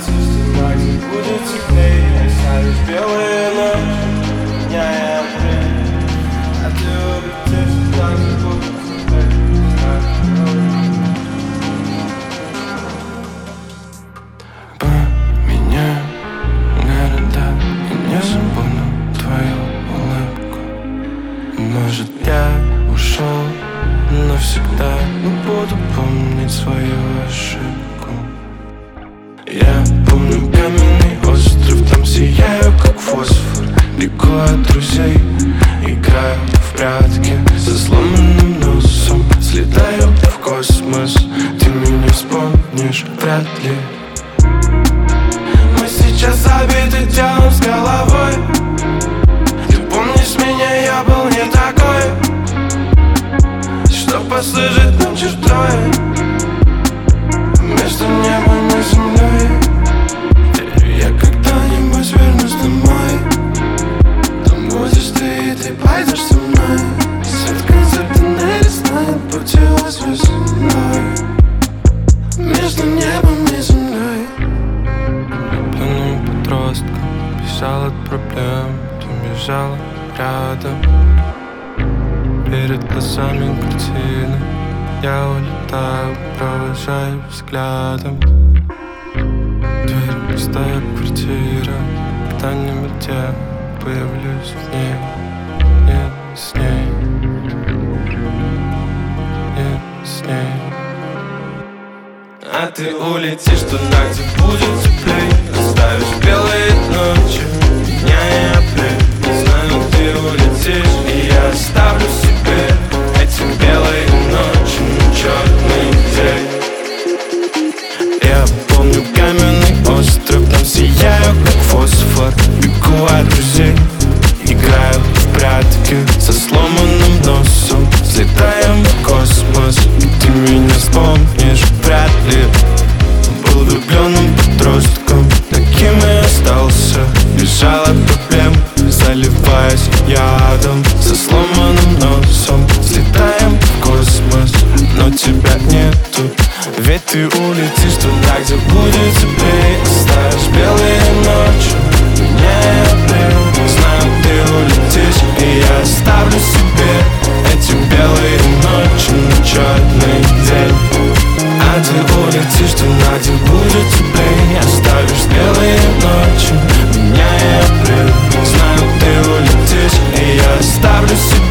улетишь туда, где будет теплее. Оставишь белые ночи, дня и апрель. А ты улетишь туда, где будет теплее. Поменяю города и не забуду твою улыбку. Может, я ушел навсегда, но буду помнить свою ошибку. Я помню каменный остров, там сияю как фосфор. Бегу от друзей, играю в прятки со сломанным носом. Слетаю в космос, ты меня вспомнишь вряд ли. Мы сейчас забиты телом с головой. Ты помнишь меня, я был не такой, что послужит нам чертой между небом и землей. Верю, я когда-нибудь вернусь домой. Там будешь ты, и ты пойдешь со мной. Свет концерта нарисует путевой звездой между небом и землей. Влюбленным подростком бежал от проблем, ты бежала рядом. Перед глазами картины я улетаю, провожаю взглядом. Дверь пустая квартира, когда-нибудь я появлюсь в ней. Нет, с ней, нет, с ней. А ты улетишь туда, где будет теплей. Оставишь белые ночи, дня и апрель. Знаю, ты улетишь, и я оставлю себе эти белые ночи на черный день. Я помню каменный остров, там сияю как фосфор. Бегу от друзей, играю в прятки со сломанным носом. Слетаем в космос, ты меня вспомнишь вряд ли. Был влюбленным подростком, таким и остался. Бежал от проблем, заливаясь ядом со сломанным носом. Слетаем в космос, но тебя нету. Ведь ты улетишь туда, где будет теплее. Оставишь белые ночи, дня и апрель. Знаю, ты улетишь, и я оставлю себе эти белые ночи на черный день. А ты улетишь туда, где будет теплее. Оставишь белые ночи, дня и апрель. Знаю, ты улетишь, и я оставлю себе